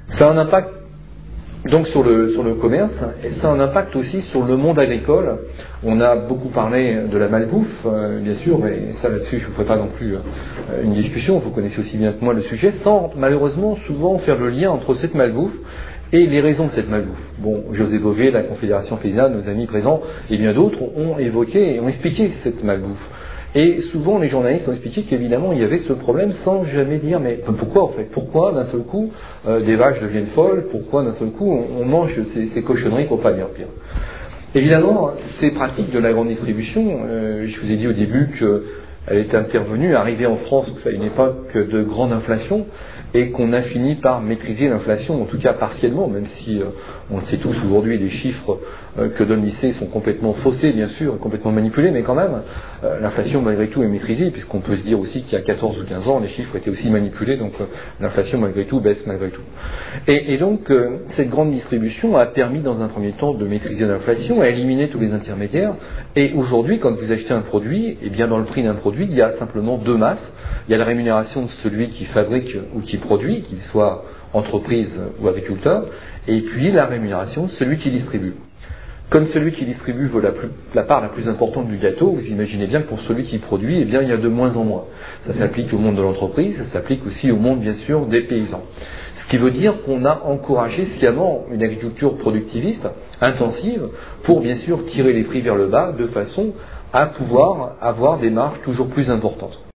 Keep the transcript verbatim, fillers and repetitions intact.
Ça a un impact donc sur le, sur le commerce, et ça a un impact aussi sur le monde agricole. On a beaucoup parlé de la malbouffe, euh, bien sûr, et ça là-dessus je ne vous ferai pas non plus euh, une discussion, vous connaissez aussi bien que moi le sujet, sans malheureusement souvent faire le lien entre cette malbouffe et les raisons de cette malbouffe. Bon, José Bové, la Confédération paysanne, nos amis présents, et bien d'autres ont évoqué et ont expliqué cette malbouffe. Et souvent, les journalistes ont expliqué qu'évidemment, il y avait ce problème sans jamais dire, mais pourquoi en fait Pourquoi d'un seul coup, euh, des vaches deviennent folles Pourquoi d'un seul coup, on, on mange ces, ces cochonneries pour pas dire pire? Évidemment, ces pratiques de la grande distribution, euh, je vous ai dit au début qu'elle était intervenue, arrivée en France à une époque de grande inflation, et qu'on a fini par maîtriser l'inflation, en tout cas partiellement, même si euh, on le sait tous aujourd'hui, les chiffres euh, que donne l'I C sont complètement faussés, bien sûr, et complètement manipulés, mais quand même, euh, l'inflation malgré tout est maîtrisée, puisqu'on peut se dire aussi qu'il y a quatorze ou quinze ans, les chiffres étaient aussi manipulés, donc euh, l'inflation malgré tout baisse malgré tout. Et, et donc, euh, cette grande distribution a permis dans un premier temps de maîtriser l'inflation, à éliminer tous les intermédiaires, et aujourd'hui, quand vous achetez un produit, et bien dans le prix d'un produit, il y a simplement deux masses. Il y a la rémunération de celui qui fabrique ou qui produit, qu'il soit entreprise ou agriculteur, et puis la rémunération de celui qui distribue. Comme celui qui distribue vaut la, plus, la part la plus importante du gâteau, vous imaginez bien que pour celui qui produit, eh bien, il y a de moins en moins. Ça s'applique au monde de l'entreprise, ça s'applique aussi au monde, bien sûr, des paysans. Ce qui veut dire qu'on a encouragé sciemment une agriculture productiviste, intensive, pour bien sûr tirer les prix vers le bas, de façon à pouvoir avoir des marges toujours plus importantes.